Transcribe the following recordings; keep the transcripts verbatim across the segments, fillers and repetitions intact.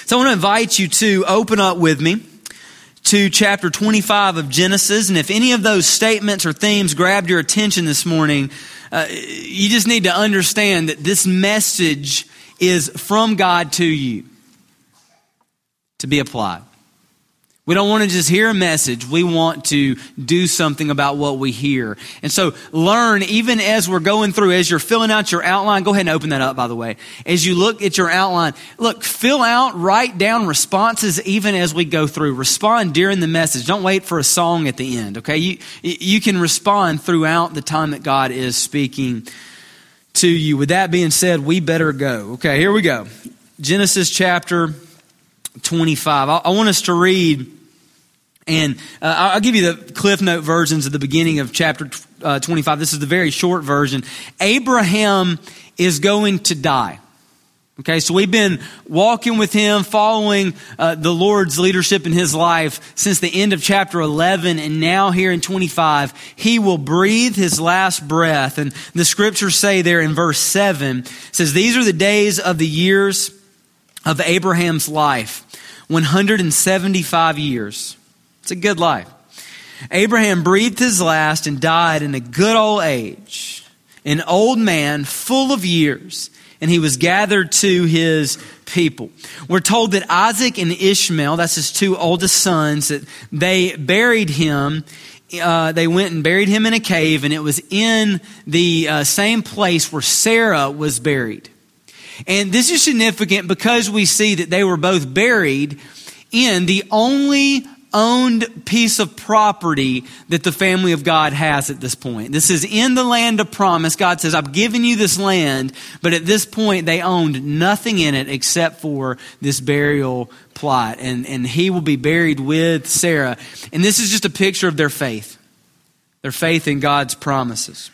So I want to invite you to open up with me to chapter twenty-five of Genesis. And if any of those statements or themes grabbed your attention this morning, uh, you just need to understand that this message is from God to you to be applied. We don't want to just hear a message. We want to do something about what we hear. And so learn, even as we're going through, as you're filling out your outline, go ahead and open that up, by the way. As you look at your outline, look, fill out, write down responses even as we go through. Respond during the message. Don't wait for a song at the end, okay? You, you can respond throughout the time that God is speaking to you. With that being said, we better go. Okay, here we go. Genesis chapter twenty-five. I, I want us to read, and uh, I'll give you the Cliff Note versions at the beginning of chapter uh, twenty-five. This is the very short version. Abraham is going to die. Okay, so we've been walking with him, following uh, the Lord's leadership in his life since the end of chapter eleven, and now here in twenty-five, he will breathe his last breath. And the scriptures say there in verse seven, it says, "These are the days of the years of Abraham's life, one hundred seventy-five years." It's a good life. "Abraham breathed his last and died in a good old age, an old man full of years, and he was gathered to his people." We're told that Isaac and Ishmael, that's his two oldest sons, that they buried him. Uh, they went and buried him in a cave, and it was in the uh, same place where Sarah was buried. And this is significant because we see that they were both buried in the only owned piece of property that the family of God has at this point. This is in the land of promise. God says, "I've given you this land," but at this point they owned nothing in it except for this burial plot. And, and he will be buried with Sarah. And this is just a picture of their faith. Their faith in God's promises.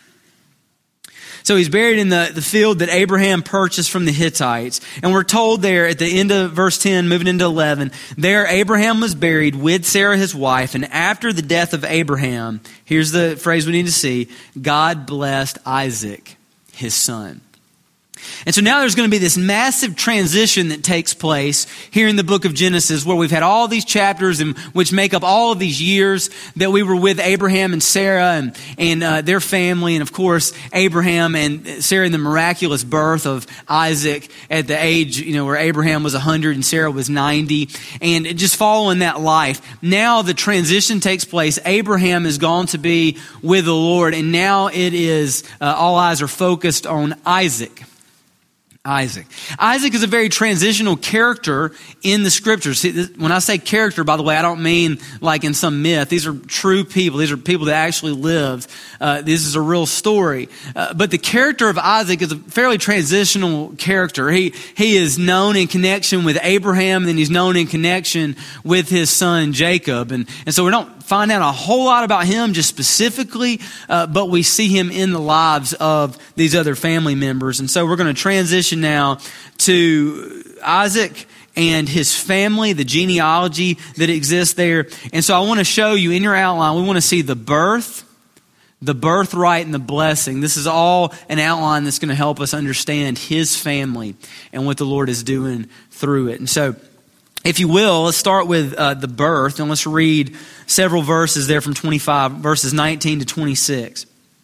So he's buried in the, the field that Abraham purchased from the Hittites. And we're told there at the end of verse ten, moving into eleven, there Abraham was buried with Sarah his wife. And after the death of Abraham, here's the phrase we need to see, God blessed Isaac, his son. And so now there's going to be this massive transition that takes place here in the book of Genesis, where we've had all these chapters and which make up all of these years that we were with Abraham and Sarah and, and uh, their family. And of course, Abraham and Sarah and the miraculous birth of Isaac at the age, you know, where Abraham was one hundred and Sarah was ninety. And just following that life, now the transition takes place. Abraham is gone to be with the Lord. And now it is, uh, all eyes are focused on Isaac. Isaac. Isaac is a very transitional character in the scriptures. See, when I say character, by the way, I don't mean like in some myth. These are true people. These are people that actually lived. Uh, this is a real story. Uh, but the character of Isaac is a fairly transitional character. He he is known in connection with Abraham, and then he's known in connection with his son Jacob. And, and so we don't find out a whole lot about him just specifically, uh, but we see him in the lives of these other family members. And so we're going to transition now to Isaac and his family, the genealogy that exists there. And so I want to show you in your outline, we want to see the birth, the birthright, and the blessing. This is all an outline that's going to help us understand his family and what the Lord is doing through it. And so, if you will, let's start with uh, the birth, and let's read several verses there from twenty-five, verses nineteen to twenty-six.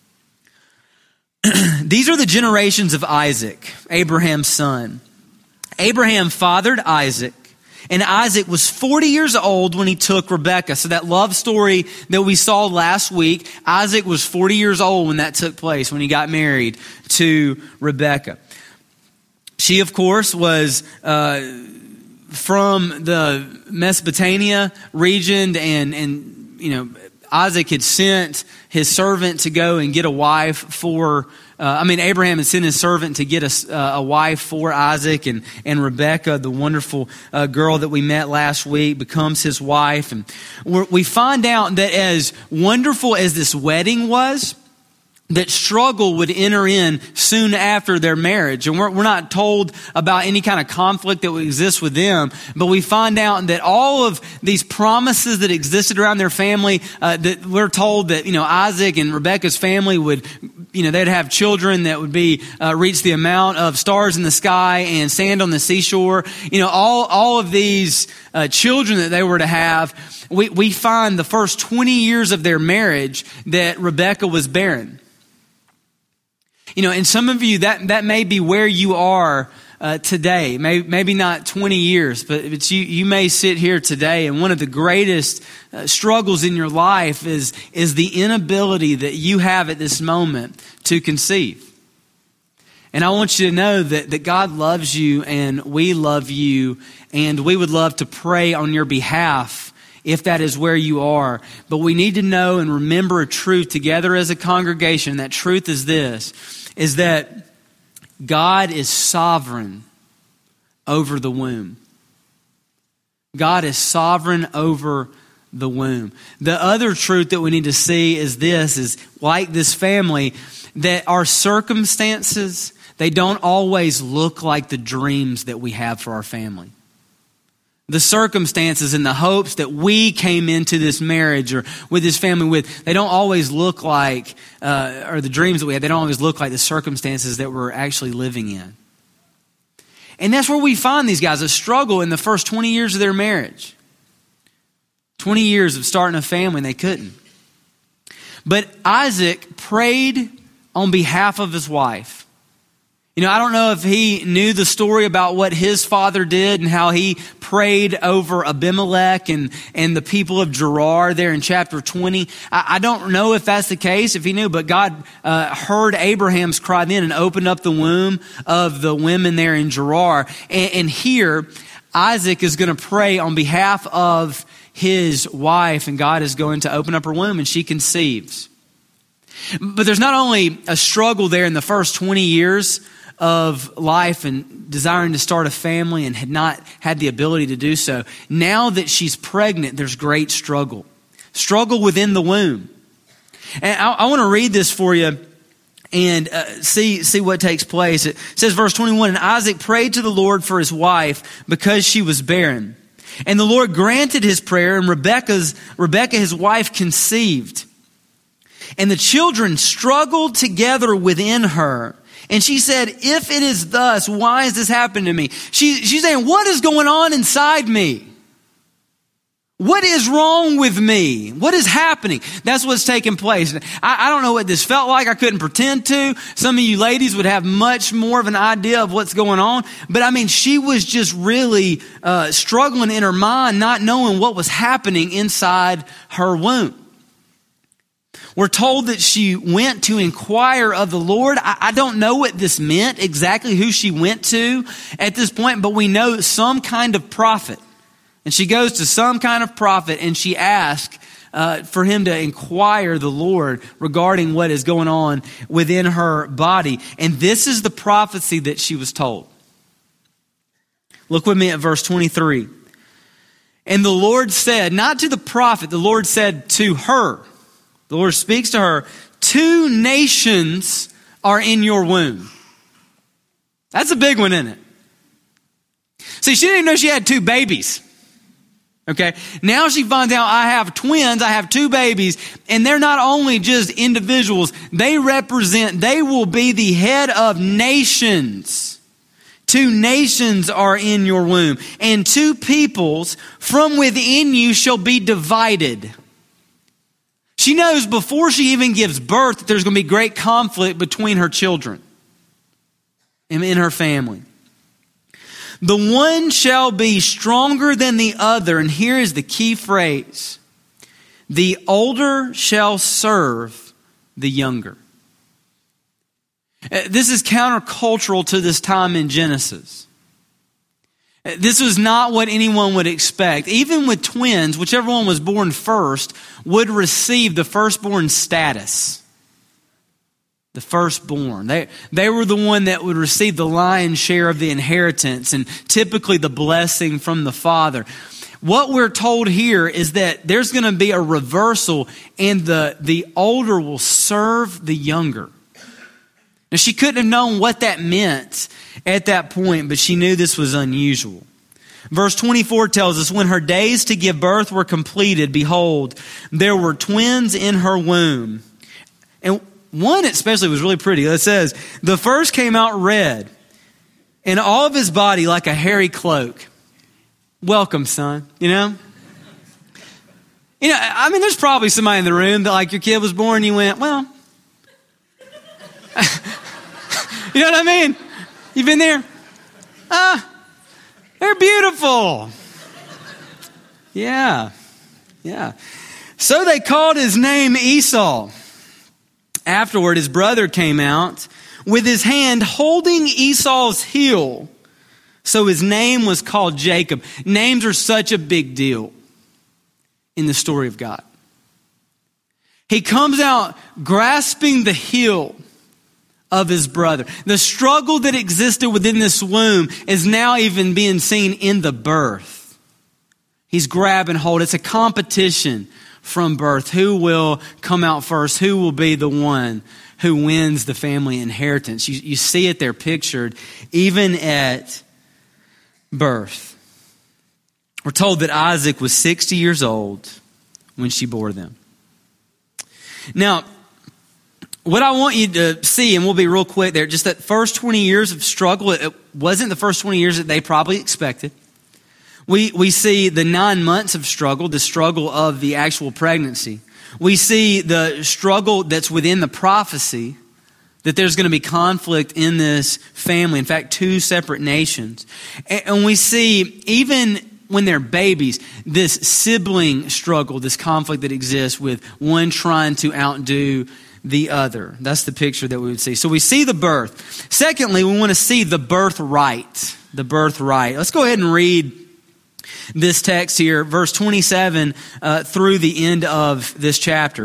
These are the generations of Isaac, Abraham's son. Abraham fathered Isaac, and Isaac was forty years old when he took Rebekah. So that love story that we saw last week, Isaac was forty years old when that took place, when he got married to Rebekah. She, of course, was Uh, from the Mesopotamia region, and, and, you know, Isaac had sent his servant to go and get a wife for, uh, I mean, Abraham had sent his servant to get a, uh, a wife for Isaac, and, and Rebekah, the wonderful uh, girl that we met last week, becomes his wife. And we're, we find out that as wonderful as this wedding was, that struggle would enter in soon after their marriage. And we're, we're not told about any kind of conflict that would exist with them, but we find out that all of these promises that existed around their family, uh, that we're told that, you know, Isaac and Rebekah's family would you know, they'd have children that would be uh, reach the amount of stars in the sky and sand on the seashore. You know, all all of these uh, children that they were to have, we, we find the first twenty years of their marriage that Rebekah was barren. You know, and some of you, that, that may be where you are uh, today. Maybe, maybe not twenty years, but it's you, you may sit here today, and one of the greatest uh, struggles in your life is, is the inability that you have at this moment to conceive. And I want you to know that, that God loves you and we love you, and we would love to pray on your behalf if that is where you are. But we need to know and remember a truth together as a congregation. That truth is this, is that God is sovereign over the womb. God is sovereign over the womb. The other truth that we need to see is this, is like this family, that our circumstances, they don't always look like the dreams that we have for our family. The circumstances and the hopes that we came into this marriage or with this family with, they don't always look like, uh, or the dreams that we have, they don't always look like the circumstances that we're actually living in. And that's where we find these guys, a struggle in the first twenty years of their marriage. twenty years of starting a family, and they couldn't. But Isaac prayed on behalf of his wife. You know, I don't know if he knew the story about what his father did and how he prayed over Abimelech and, and the people of Gerar there in chapter twenty. I, I don't know if that's the case, if he knew, but God uh, heard Abraham's cry then and opened up the womb of the women there in Gerar. And, and here, Isaac is going to pray on behalf of his wife, and God is going to open up her womb, and she conceives. But there's not only a struggle there in the first twenty years of life and desiring to start a family and had not had the ability to do so. Now that she's pregnant, there's great struggle. Struggle within the womb. And I, I want to read this for you and uh, see, see what takes place. It says, verse twenty-one, and Isaac prayed to the Lord for his wife because she was barren. And the Lord granted his prayer, and Rebekah's, Rebekah, his wife, conceived. And the children struggled together within her. And she said, if it is thus, why has this happened to me? She, she's saying, what is going on inside me? What is wrong with me? What is happening? That's what's taking place. I, I don't know what this felt like. I couldn't pretend to. Some of you ladies would have much more of an idea of what's going on. But I mean, she was just really uh, struggling in her mind, not knowing what was happening inside her womb. We're told that she went to inquire of the Lord. I, I don't know what this meant, exactly who she went to at this point, but we know some kind of prophet. And she goes to some kind of prophet and she asks uh, for him to inquire the Lord regarding what is going on within her body. And this is the prophecy that she was told. Look with me at verse twenty-three. And the Lord said, not to the prophet, the Lord said to her, the Lord speaks to her, two nations are in your womb. That's a big one, isn't it? See, she didn't even know she had two babies. Okay, now she finds out I have twins, I have two babies, and they're not only just individuals, they represent, they will be the head of nations. Two nations are in your womb, and two peoples from within you shall be divided. She knows before she even gives birth that there's going to be great conflict between her children and in her family. The one shall be stronger than the other. And here is the key phrase. The older shall serve the younger. This is countercultural to this time in Genesis. This was not what anyone would expect. Even with twins, whichever one was born first would receive the firstborn status. The firstborn. They, they were the one that would receive the lion's share of the inheritance and typically the blessing from the father. What we're told here is that there's going to be a reversal and the, the older will serve the younger. Now, she couldn't have known what that meant at that point, but she knew this was unusual. Verse twenty-four tells us, when her days to give birth were completed, behold, there were twins in her womb. And one especially was really pretty. It says, the first came out red, and all of his body like a hairy cloak. Welcome, son. You know? You know, I mean, there's probably somebody in the room that, like, your kid was born, you went, well, you know what I mean? You've been there? Ah, they're beautiful. Yeah, yeah. So they called his name Esau. Afterward, his brother came out with his hand holding Esau's heel. So his name was called Jacob. Names are such a big deal in the story of God. He comes out grasping the heel of his brother. The struggle that existed within this womb is now even being seen in the birth. He's grabbing hold. It's a competition from birth. Who will come out first? Who will be the one who wins the family inheritance? You, you see it there pictured even at birth. We're told that Isaac was sixty years old when she bore them. Now, what I want you to see, and we'll be real quick there, just that first twenty years of struggle, it wasn't the first twenty years that they probably expected. We we see the nine months of struggle, the struggle of the actual pregnancy. We see the struggle that's within the prophecy, that there's going to be conflict in this family. In fact, two separate nations. And we see, even when they're babies, this sibling struggle, this conflict that exists with one trying to outdo the other. That's the picture that we would see. So we see the birth. Secondly, we want to see the birthright. The birthright. Let's go ahead and read this text here, verse twenty-seven uh, through the end of this chapter.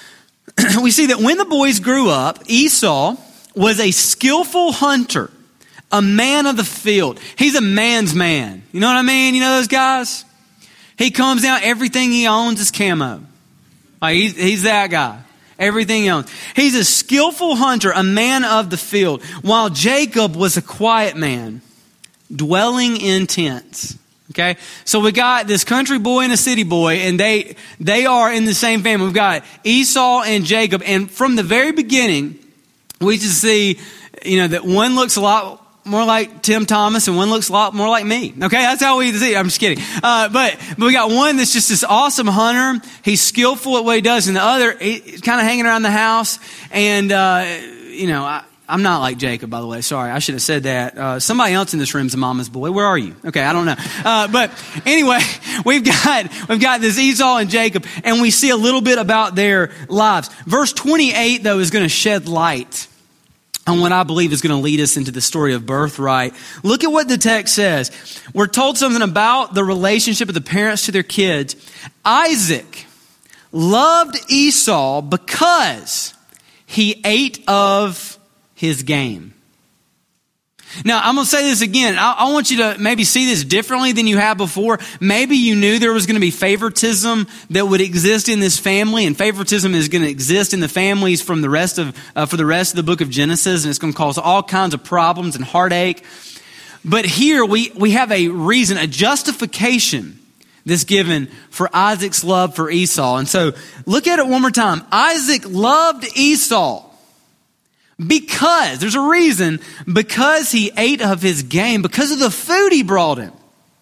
We see that when the boys grew up, Esau was a skillful hunter, a man of the field. He's a man's man. You know what I mean? You know those guys? He comes out, everything he owns is camo. Like he's, he's that guy. Everything else. He's a skillful hunter, a man of the field, while Jacob was a quiet man, dwelling in tents. Okay, so we got this country boy and a city boy, and they they are in the same family. We've got Esau and Jacob, and from the very beginning, we just see, you know, that one looks a lot more like Tim Thomas, and one looks a lot more like me. Okay, that's how we see it. I'm just kidding. Uh, but but we got one that's just this awesome hunter. He's skillful at what he does, and the other, he's kind of hanging around the house, and uh, you know. I, I'm not like Jacob, by the way. Sorry, I should have said that. Uh, somebody else in this room is a mama's boy. Where are you? Okay, I don't know. Uh, but anyway, we've got we've got this Esau and Jacob, and we see a little bit about their lives. Verse twenty-eight, though, is going to shed light on what I believe is going to lead us into the story of birthright. Look at what the text says. We're told something about the relationship of the parents to their kids. Isaac loved Esau because he ate of his game. Now, I'm going to say this again. I, I want you to maybe see this differently than you have before. Maybe you knew there was going to be favoritism that would exist in this family, and favoritism is going to exist in the families from the rest of uh, for the rest of the book of Genesis, and it's going to cause all kinds of problems and heartache. But here we we have a reason, a justification that's given for Isaac's love for Esau. And so, look at it one more time. Isaac loved Esau. Because, there's a reason, because he ate of his game, because of the food he brought him.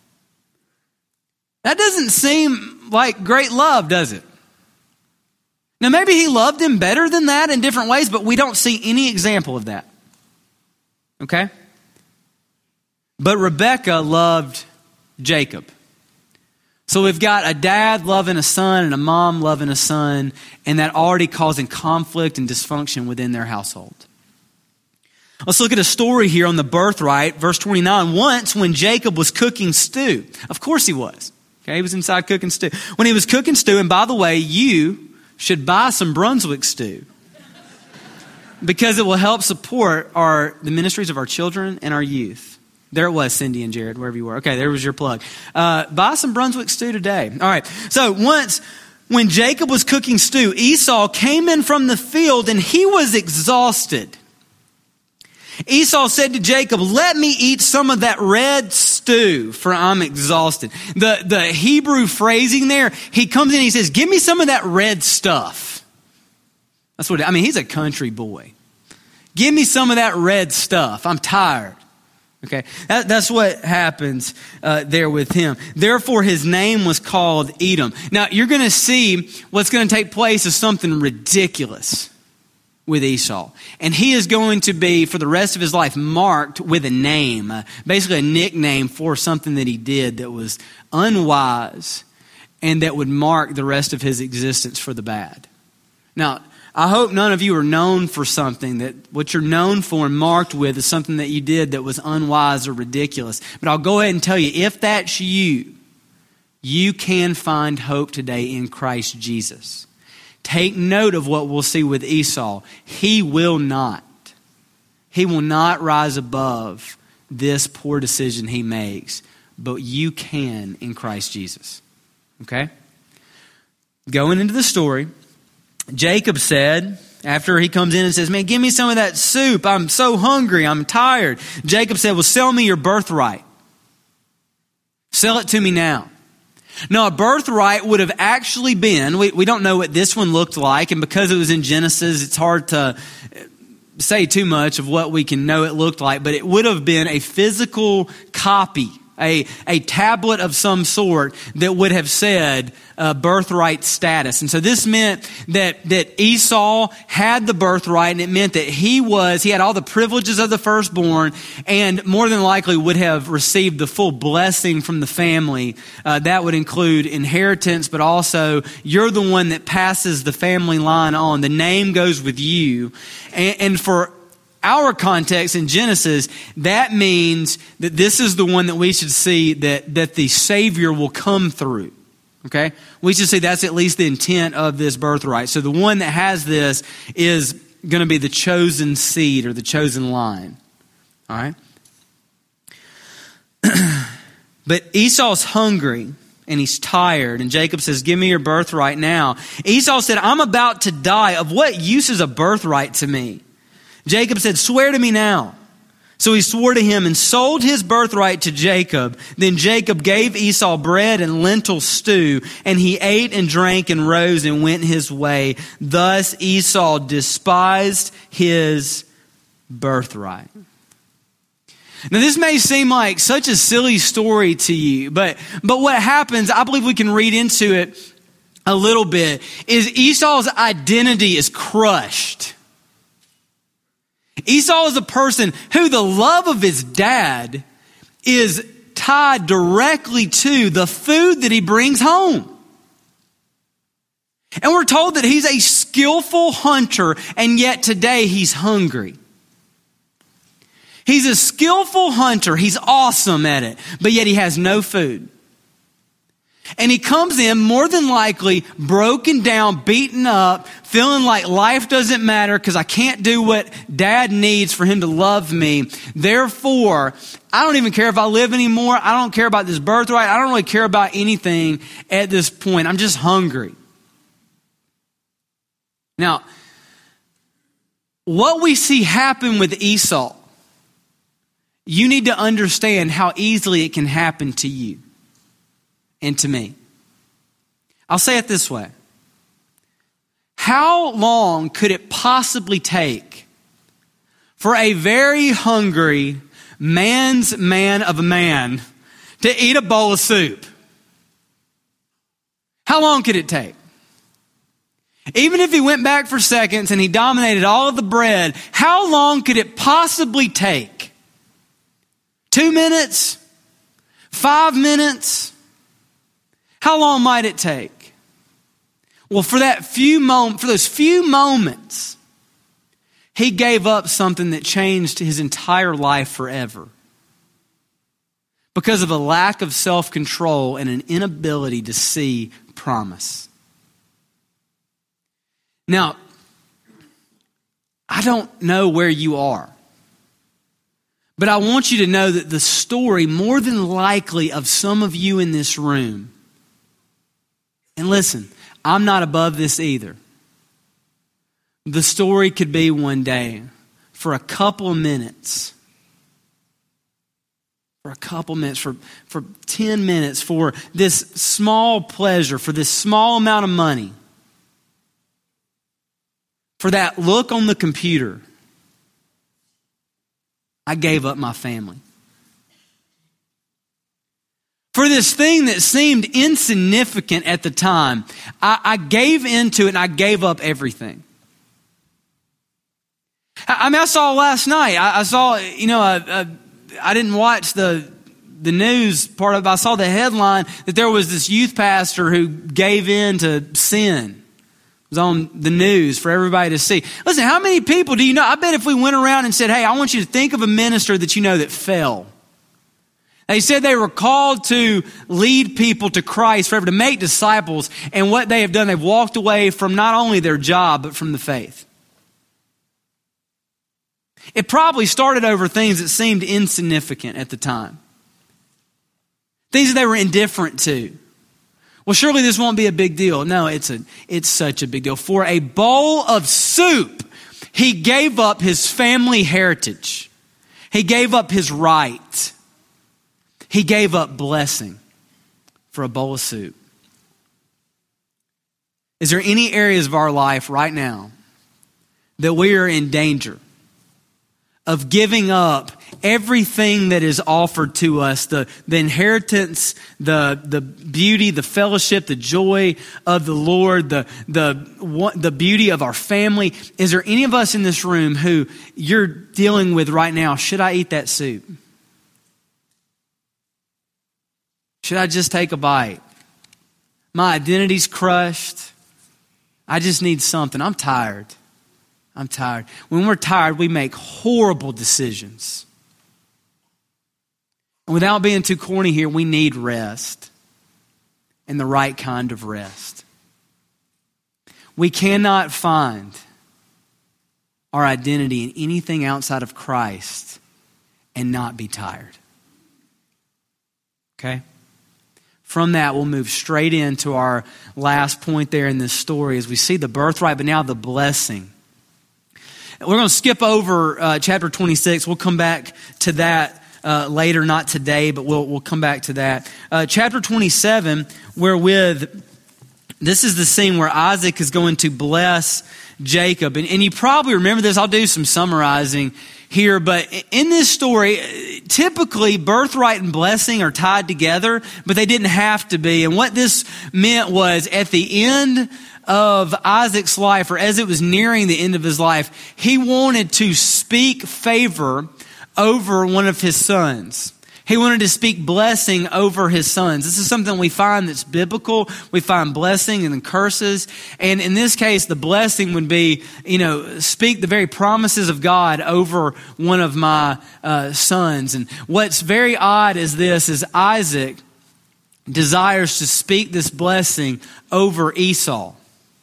That doesn't seem like great love, does it? Now maybe he loved him better than that in different ways, but we don't see any example of that. Okay? But Rebekah loved Jacob. So we've got a dad loving a son and a mom loving a son, and that already causing conflict and dysfunction within their household. Let's look at a story here on the birthright, verse twenty-nine. Once when Jacob was cooking stew, of course he was. Okay, he was inside cooking stew. When he was cooking stew, and by the way, you should buy some Brunswick stew because it will help support our the ministries of our children and our youth. There it was, Cindy and Jared, wherever you were. Okay, there was your plug. Uh, buy some Brunswick stew today. All right. So once when Jacob was cooking stew, Esau came in from the field and he was exhausted. Esau said to Jacob, "Let me eat some of that red stew, for I'm exhausted." The, the Hebrew phrasing there, he comes in and he says, "Give me some of that red stuff." That's what, I mean, he's a country boy. Give me some of that red stuff. I'm tired. Okay, that, that's what happens uh, there with him. Therefore, his name was called Edom. Now, you're going to see what's going to take place is something ridiculous with Esau. And he is going to be, for the rest of his life, marked with a name, uh, basically a nickname for something that he did that was unwise and that would mark the rest of his existence for the bad. Now, I hope none of you are known for something that what you're known for and marked with is something that you did that was unwise or ridiculous. But I'll go ahead and tell you, if that's you, you can find hope today in Christ Jesus. Take note of what we'll see with Esau. He will not. He will not rise above this poor decision he makes. But you can in Christ Jesus. Okay? Going into the story, Jacob said, after he comes in and says, man, give me some of that soup. I'm so hungry. I'm tired. Jacob said, well, sell me your birthright. Sell it to me now. Now, a birthright would have actually been, we, we don't know what this one looked like, and because it was in Genesis, it's hard to say too much of what we can know it looked like, but it would have been a physical copy, a, a tablet of some sort that would have said uh, birthright status. And so this meant that, that Esau had the birthright, and it meant that he was, he had all the privileges of the firstborn, and more than likely would have received the full blessing from the family. Uh, that would include inheritance, but also you're the one that passes the family line on. The name goes with you. And, and for our context in Genesis, that means that this is the one that we should see that, that the Savior will come through. Okay? We should see that's at least the intent of this birthright. So the one that has this is going to be the chosen seed or the chosen line. All right? But Esau's hungry and he's tired. And Jacob says, give me your birthright now. Esau said, I'm about to die. Of what use is a birthright to me? Jacob said, swear to me now. So he swore to him and sold his birthright to Jacob. Then Jacob gave Esau bread and lentil stew, and he ate and drank and rose and went his way. Thus Esau despised his birthright. Now this may seem like such a silly story to you, but, but what happens, I believe we can read into it a little bit, is Esau's identity is crushed. Esau is a person who the love of his dad is tied directly to the food that he brings home. And we're told that he's a skillful hunter, and yet today he's hungry. He's a skillful hunter. He's awesome at it, but yet he has no food. And he comes in more than likely broken down, beaten up, feeling like life doesn't matter because I can't do what dad needs for him to love me. Therefore, I don't even care if I live anymore. I don't care about this birthright. I don't really care about anything at this point. I'm just hungry. Now, what we see happen with Esau, you need to understand how easily it can happen to you and to me. I'll say it this way. How long could it possibly take for a very hungry man's man of a man to eat a bowl of soup? How long could it take? Even if he went back for seconds and he dominated all of the bread, how long could it possibly take? Two minutes? Five minutes? How long might it take? Well, for that few moment, for those few moments, he gave up something that changed his entire life forever. Because of a lack of self-control and an inability to see promise. Now, I don't know where you are. But I want you to know that the story, more than likely, of some of you in this room, and listen, I'm not above this either. The story could be one day, for a couple of minutes, for a couple minutes, for, for ten minutes, for this small pleasure, for this small amount of money, For that look on the computer, I gave up my family. For this thing that seemed insignificant at the time, I, I gave into it and I gave up everything. I, I mean, I saw last night, I, I saw, you know, a, a, I didn't watch the the news part of it. I saw the headline that there was this youth pastor who gave in to sin. It was on the news for everybody to see. Listen, how many people do you know? I bet if we went around and said, hey, I want you to think of a minister that you know that fell. They said they were called to lead people to Christ forever, to make disciples. And what they have done, they've walked away from not only their job, but from the faith. It probably started over things that seemed insignificant at the time. Things that they were indifferent to. Well, surely this won't be a big deal. No, it's a, it's such a big deal. For a bowl of soup, he gave up his family heritage. He gave up his right. He gave up blessing for a bowl of soup. Is there any areas of our life right now that we are in danger of giving up everything that is offered to us, the, the inheritance, the, the beauty, the fellowship, the joy of the Lord, the, the, the beauty of our family? Is there any of us in this room who you're dealing with right now, should I eat that soup? Should I just take a bite? My identity's crushed. I just need something. I'm tired. I'm tired. When we're tired, we make horrible decisions. And without being too corny here, we need rest. And the right kind of rest. We cannot find our identity in anything outside of Christ and not be tired. Okay? From that, we'll move straight into our last point there in this story as we see the birthright, but now the blessing. We're going to skip over uh, chapter twenty-six. We'll come back to that uh, later, not today, but we'll we'll come back to that. Uh, chapter twenty-seven, wherewith this is the scene where Isaac is going to bless Jacob. And, and you probably remember this. I'll do some summarizing here, but in this story, typically birthright and blessing are tied together, but they didn't have to be. And what this meant was at the end of Isaac's life, or as it was nearing the end of his life, he wanted to speak favor over one of his sons. He wanted to speak blessing over his sons. This is something we find that's biblical. We find blessing and then curses. And in this case, the blessing would be, you know, speak the very promises of God over one of my uh, sons. And what's very odd is this, is Isaac desires to speak this blessing over Esau.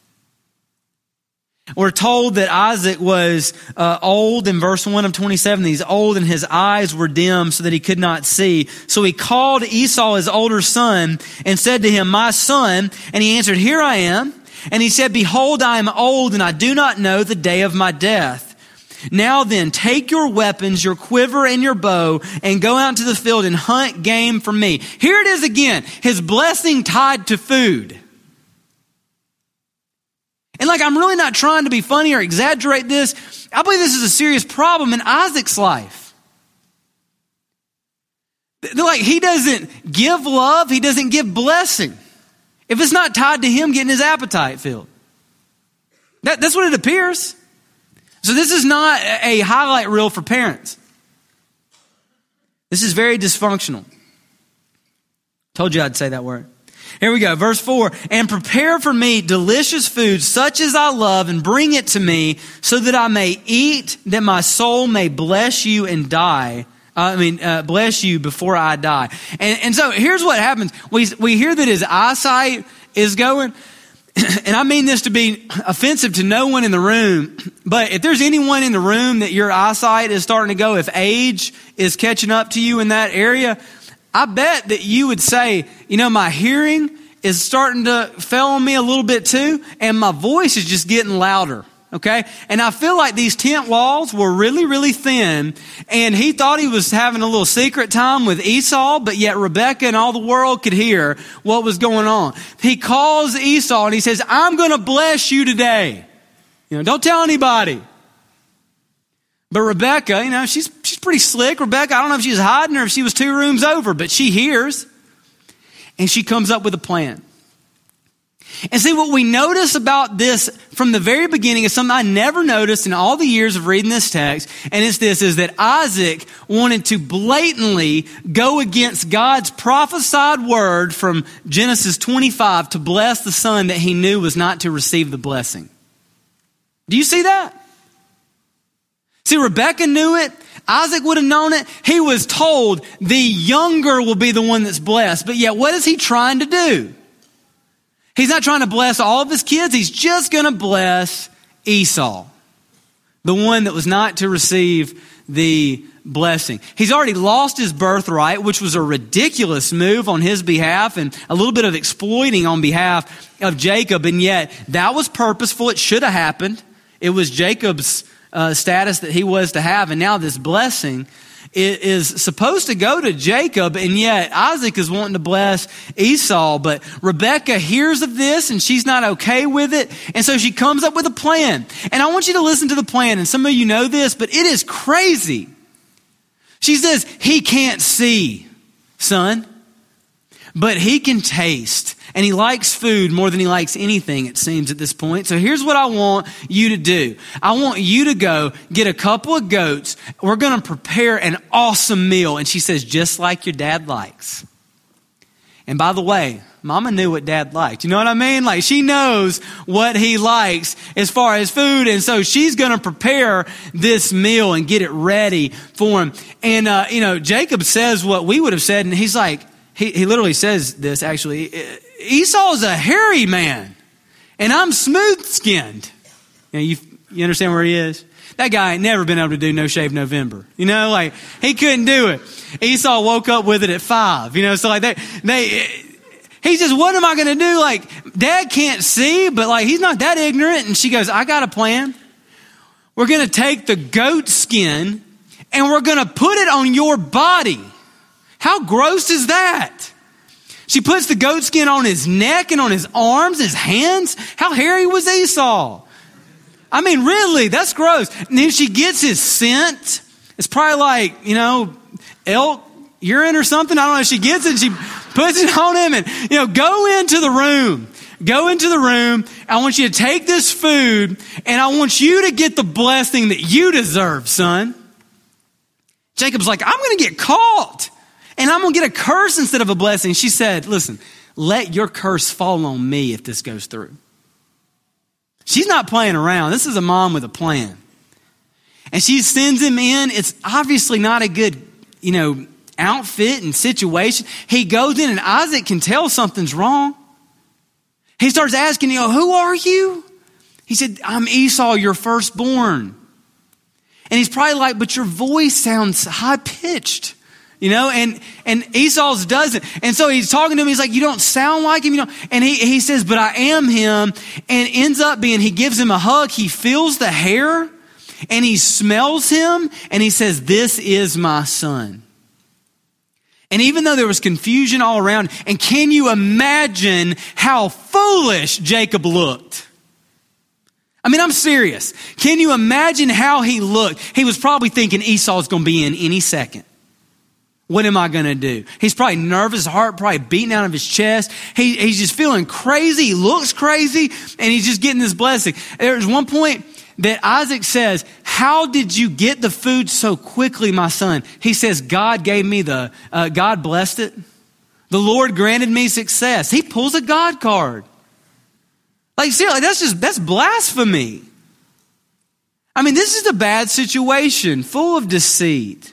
We're told that Isaac was uh, old in verse one of twenty-seven. He's old and his eyes were dim so that he could not see. So he called Esau, his older son, and said to him, "My son." And he answered, "Here I am." And he said, "Behold, I am old and I do not know the day of my death. Now then, take your weapons, your quiver and your bow, and go out to the field and hunt game for me." Here it is again. His blessing tied to food. And like, I'm really not trying to be funny or exaggerate this. I believe this is a serious problem in Isaac's life. Like, he doesn't give love. He doesn't give blessing if it's not tied to him getting his appetite filled. That, that's what it appears. So this is not a highlight reel for parents. This is very dysfunctional. Told you I'd say that word. Here we go, verse four. "And prepare for me delicious food such as I love, and bring it to me, so that I may eat, that my soul may bless you and die. I mean, uh, bless you before I die." And, and so here's what happens. We, we hear that his eyesight is going, and I mean this to be offensive to no one in the room, but if there's anyone in the room that your eyesight is starting to go, if age is catching up to you in that area, I bet that you would say, you know, my hearing is starting to fail on me a little bit too, and my voice is just getting louder, okay? And I feel like these tent walls were really, really thin, and he thought he was having a little secret time with Esau, but yet Rebekah and all the world could hear what was going on. He calls Esau and he says, "I'm going to bless you today." You know, don't tell anybody. But Rebecca, you know, she's she's pretty slick. Rebecca, I don't know if she was hiding or if she was two rooms over, but she hears and she comes up with a plan. And see, what we notice about this from the very beginning is something I never noticed in all the years of reading this text. And it's this, is that Isaac wanted to blatantly go against God's prophesied word from Genesis twenty-five to bless the son that he knew was not to receive the blessing. Do you see that? See, Rebecca knew it. Isaac would have known it. He was told the younger will be the one that's blessed. But yet, what is he trying to do? He's not trying to bless all of his kids. He's just going to bless Esau, the one that was not to receive the blessing. He's already lost his birthright, which was a ridiculous move on his behalf and a little bit of exploiting on behalf of Jacob. And yet, that was purposeful. It should have happened. It was Jacob's uh, status that he was to have. And now this blessing is supposed to go to Jacob, and yet Isaac is wanting to bless Esau. But Rebecca hears of this, and she's not okay with it. And so she comes up with a plan. And I want you to listen to the plan. And some of you know this, but it is crazy. She says, he can't see, son, but he can taste. And he likes food more than he likes anything, it seems, at this point. So here's what I want you to do. I want you to go get a couple of goats. We're going to prepare an awesome meal. And she says, just like your dad likes. And by the way, Mama knew what Dad liked. You know what I mean? Like, she knows what he likes as far as food. And so she's going to prepare this meal and get it ready for him. And, uh, you know, Jacob says what we would have said. And he's like, he, he literally says this, actually. Esau's a hairy man, and I'm smooth-skinned. You know, you, you understand where he is? That guy ain't never been able to do No Shave November. You know, like, he couldn't do it. Esau woke up with it at five. You know, so like, they, they, he says, what am I going to do? Like, Dad can't see, but like, he's not that ignorant. And she goes, I got a plan. We're going to take the goat skin, and we're going to put it on your body. How gross is that? She puts the goat skin on his neck and on his arms, his hands. How hairy was Esau? I mean, really, that's gross. And then she gets his scent. It's probably like, you know, elk urine or something. I don't know. She gets it, she puts it on him, and, you know, go into the room. Go into the room. I want you to take this food, and I want you to get the blessing that you deserve, son. Jacob's like, I'm going to get caught. And I'm going to get a curse instead of a blessing. She said, listen, let your curse fall on me if this goes through. She's not playing around. This is a mom with a plan. And she sends him in. It's obviously not a good, you know, outfit and situation. He goes in, and Isaac can tell something's wrong. He starts asking, you know, who are you? He said, I'm Esau, your firstborn. And he's probably like, but your voice sounds high-pitched. You know, and, and Esau's doesn't. And so he's talking to him. He's like, you don't sound like him. You know, and he, he says, but I am him. And ends up being, he gives him a hug. He feels the hair and he smells him. And he says, this is my son. And even though there was confusion all around, and can you imagine how foolish Jacob looked? I mean, I'm serious. Can you imagine how he looked? He was probably thinking Esau's going to be in any second. What am I going to do? He's probably nervous, heart probably beating out of his chest. He, he's just feeling crazy. He looks crazy, and he's just getting this blessing. There's one point that Isaac says, how did you get the food so quickly, my son? He says, God gave me the, uh, God blessed it. The Lord granted me success. He pulls a God card. Like, seriously, that's just, that's blasphemy. I mean, this is a bad situation, full of deceit.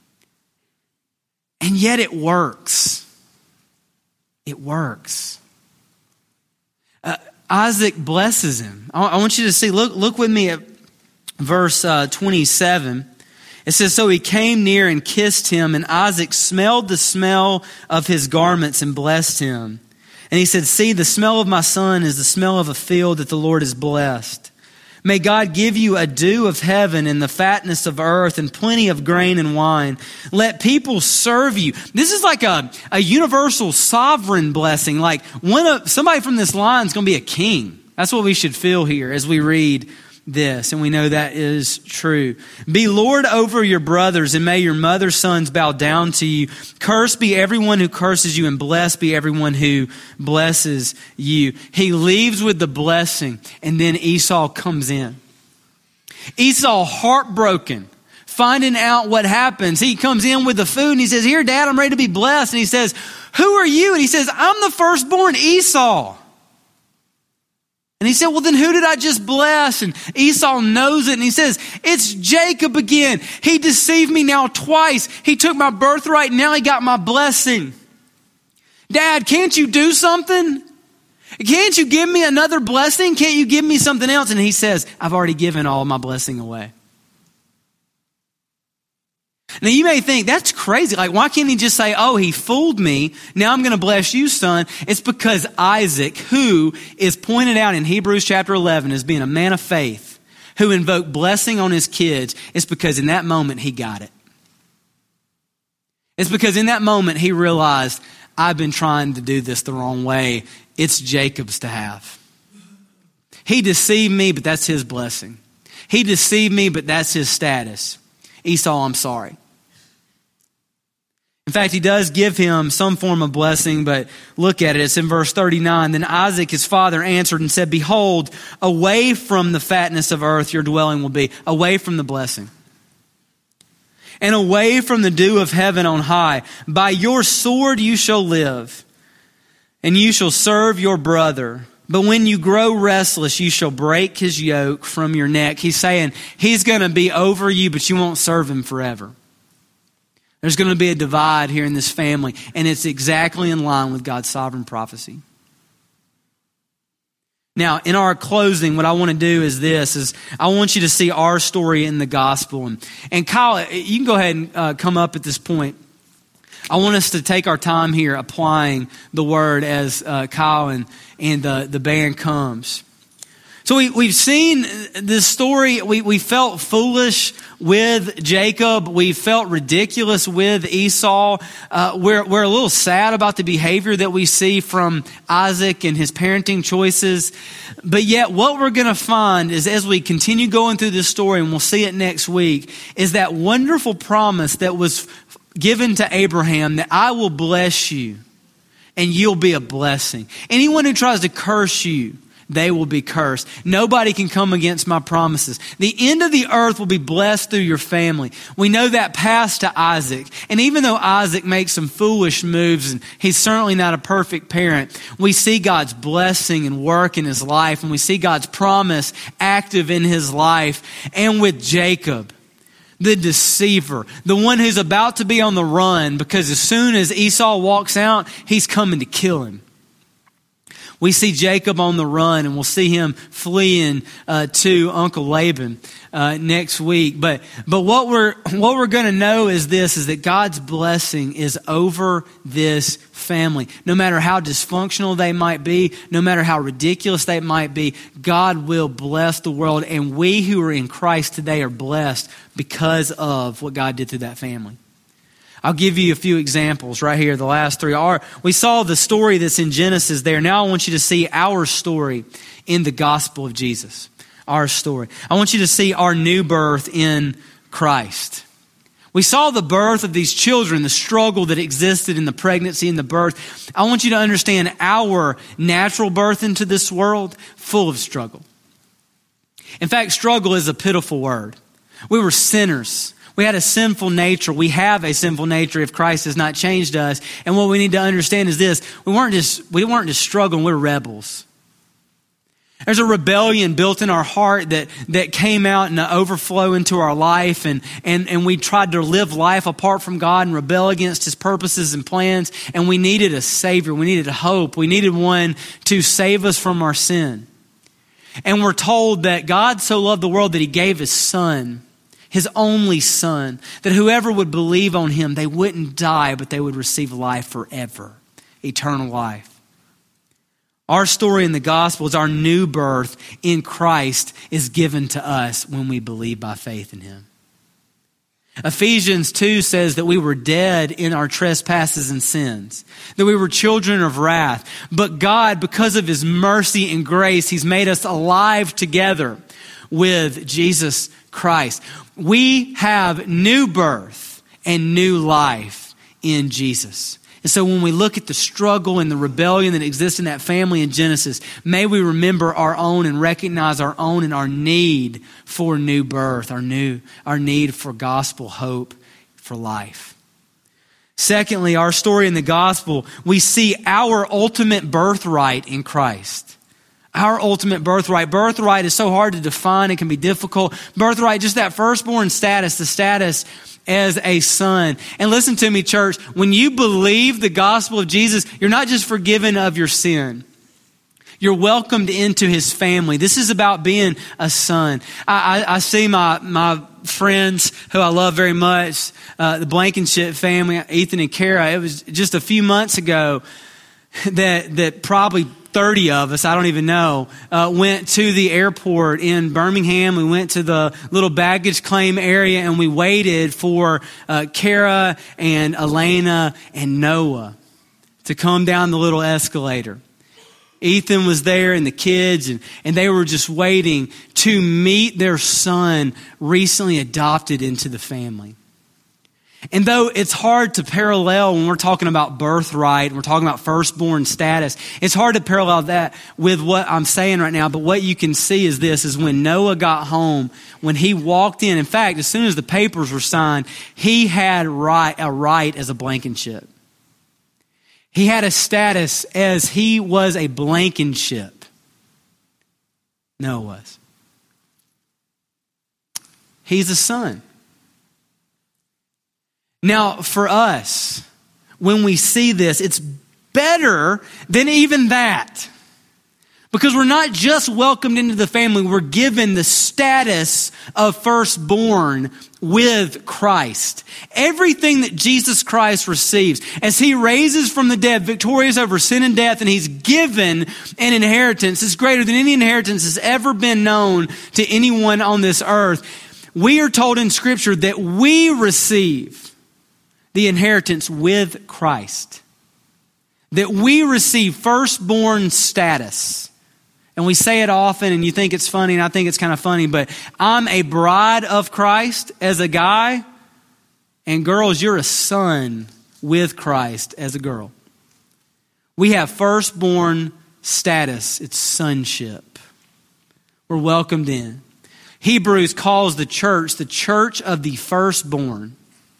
And yet it works. It works. Uh, Isaac blesses him. I, I want you to see, look, look with me at verse uh, twenty-seven. It says, so he came near and kissed him, and Isaac smelled the smell of his garments and blessed him. And he said, see, the smell of my son is the smell of a field that the Lord has blessed. May God give you a dew of heaven and the fatness of earth and plenty of grain and wine. Let people serve you. This is like a, a universal sovereign blessing. Like one of somebody from this line is going to be a king. That's what we should feel here as we read this, and we know that is true. Be Lord over your brothers, and may your mother's sons bow down to you. Cursed be everyone who curses you, and blessed be everyone who blesses you. He leaves with the blessing, and then Esau comes in. Esau, heartbroken, finding out what happens. He comes in with the food, and he says, here, Dad, I'm ready to be blessed. And he says, who are you? And he says, I'm the firstborn, Esau. And he said, well, then who did I just bless? And Esau knows it. And he says, it's Jacob again. He deceived me now twice. He took my birthright. And now he got my blessing. Dad, can't you do something? Can't you give me another blessing? Can't you give me something else? And he says, I've already given all my blessing away. Now you may think that's crazy. Like, why can't he just say, oh, he fooled me. Now I'm going to bless you, son. It's because Isaac, who is pointed out in Hebrews chapter eleven as being a man of faith, who invoked blessing on his kids, it's because in that moment he got it. It's because in that moment he realized, I've been trying to do this the wrong way. It's Jacob's to have. He deceived me, but that's his blessing. He deceived me, but that's his status. Esau, I'm sorry. In fact, he does give him some form of blessing, but look at it. It's in verse thirty-nine. Then Isaac, his father, answered and said, behold, away from the fatness of earth your dwelling will be, away from the blessing, and away from the dew of heaven on high. By your sword you shall live, and you shall serve your brother. But when you grow restless, you shall break his yoke from your neck. He's saying he's going to be over you, but you won't serve him forever. There's going to be a divide here in this family, and it's exactly in line with God's sovereign prophecy. Now, in our closing, what I want to do is this, is I want you to see our story in the gospel. And, and Kyle, you can go ahead and uh, come up at this point. I want us to take our time here applying the word as uh, Kyle and, and the, the band comes. So we, we've seen this story. We, we felt foolish with Jacob. We felt ridiculous with Esau. Uh, we're, we're a little sad about the behavior that we see from Isaac and his parenting choices. But yet what we're going to find is as we continue going through this story, and we'll see it next week, is that wonderful promise that was given to Abraham, that I will bless you and you'll be a blessing. Anyone who tries to curse you, they will be cursed. Nobody can come against my promises. The end of the earth will be blessed through your family. We know that passed to Isaac. And even though Isaac makes some foolish moves, and he's certainly not a perfect parent, we see God's blessing and work in his life, and we see God's promise active in his life. And with Jacob, the deceiver, the one who's about to be on the run, because as soon as Esau walks out, he's coming to kill him. We see Jacob on the run, and we'll see him fleeing uh, to Uncle Laban uh, next week. But but what we're what we're going to know is this: is that God's blessing is over this family. No matter how dysfunctional they might be, no matter how ridiculous they might be, God will bless the world, and we who are in Christ today are blessed because of what God did through that family. I'll give you a few examples right here. The last three are, we saw the story that's in Genesis there. Now I want you to see our story in the gospel of Jesus. Our story. I want you to see our new birth in Christ. We saw the birth of these children, the struggle that existed in the pregnancy and the birth. I want you to understand our natural birth into this world, full of struggle. In fact, struggle is a pitiful word. We were sinners. We had a sinful nature. We have a sinful nature if Christ has not changed us. And what we need to understand is this: we weren't just we weren't just struggling. We're rebels. There's a rebellion built in our heart that that came out and overflow into our life, and and and we tried to live life apart from God and rebel against His purposes and plans. And we needed a Savior. We needed a hope. We needed one to save us from our sin. And we're told that God so loved the world that He gave His Son, His only Son, that whoever would believe on Him, they wouldn't die, but they would receive life forever, eternal life. Our story in the gospel is our new birth in Christ is given to us when we believe by faith in Him. Ephesians two says that we were dead in our trespasses and sins, that we were children of wrath. But God, because of His mercy and grace, He's made us alive together with Jesus Christ. We have new birth and new life in Jesus. And so when we look at the struggle and the rebellion that exists in that family in Genesis, may we remember our own and recognize our own and our need for new birth, our new, our need for gospel hope for life. Secondly, our story in the gospel, we see our ultimate birthright in Christ. Our ultimate birthright. Birthright is so hard to define. It can be difficult. Birthright, just that firstborn status, the status as a son. And listen to me, church. When you believe the gospel of Jesus, you're not just forgiven of your sin. You're welcomed into his family. This is about being a son. I, I, I see my, my friends who I love very much, uh, the Blankenship family, Ethan and Kara. It was just a few months ago that, that probably thirty of us, I don't even know, uh, went to the airport in Birmingham. We went to the little baggage claim area and we waited for uh, Kara and Elena and Noah to come down the little escalator. Ethan was there and the kids, and, and they were just waiting to meet their son recently adopted into the family. And though it's hard to parallel when we're talking about birthright, we're talking about firstborn status, it's hard to parallel that with what I'm saying right now. But what you can see is this, is when Noah got home, when he walked in, in fact, as soon as the papers were signed, he had right, a right as a Blankenship. He had a status as he was a Blankenship. Noah was. He's a son. Now, for us, when we see this, it's better than even that. Because we're not just welcomed into the family, we're given the status of firstborn with Christ. Everything that Jesus Christ receives as he raises from the dead, victorious over sin and death, and he's given an inheritance is greater than any inheritance that's ever been known to anyone on this earth. We are told in Scripture that we receive the inheritance with Christ. That we receive firstborn status. And we say it often, and you think it's funny, and I think it's kind of funny, but I'm a bride of Christ as a guy, and girls, you're a son with Christ as a girl. We have firstborn status. It's sonship. We're welcomed in. Hebrews calls the church the church of the firstborn.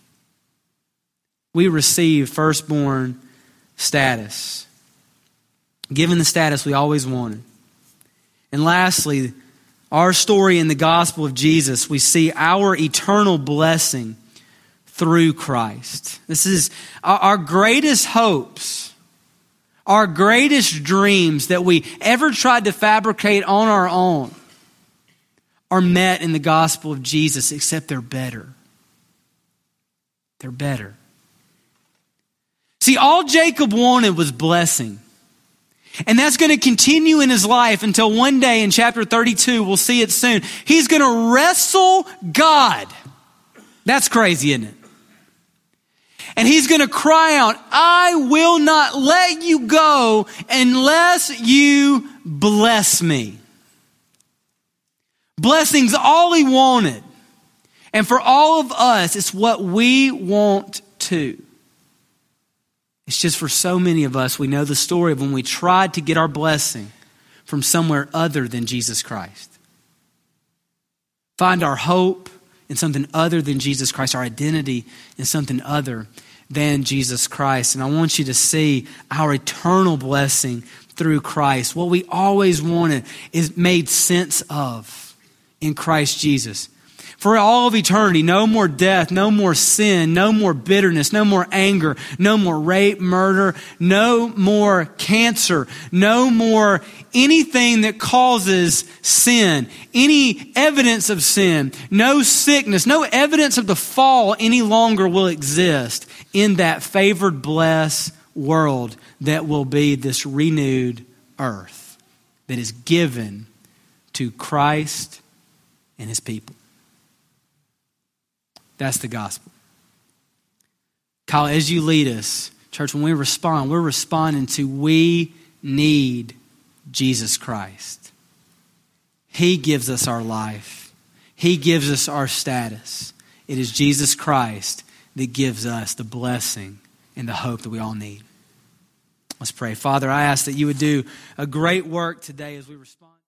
We receive firstborn status. Given the status we always wanted. And lastly, our story in the gospel of Jesus, we see our eternal blessing through Christ. This is our greatest hopes, our greatest dreams that we ever tried to fabricate on our own are met in the gospel of Jesus, except they're better. They're better. See, all Jacob wanted was blessing. And that's going to continue in his life until one day in chapter thirty-two, we'll see it soon, he's going to wrestle God. That's crazy, isn't it? And he's going to cry out, I will not let you go unless you bless me. Blessing's all he wanted. And for all of us, it's what we want too. It's just for so many of us, we know the story of when we tried to get our blessing from somewhere other than Jesus Christ. Find our hope in something other than Jesus Christ, our identity in something other than Jesus Christ. And I want you to see our eternal blessing through Christ. What we always wanted is made sense of in Christ Jesus. For all of eternity, no more death, no more sin, no more bitterness, no more anger, no more rape, murder, no more cancer, no more anything that causes sin, any evidence of sin, no sickness, no evidence of the fall any longer will exist in that favored, blessed world that will be this renewed earth that is given to Christ and his people. That's the gospel. Kyle, as you lead us, church, when we respond, we're responding to we need Jesus Christ. He gives us our life. He gives us our status. It is Jesus Christ that gives us the blessing and the hope that we all need. Let's pray. Father, I ask that you would do a great work today as we respond.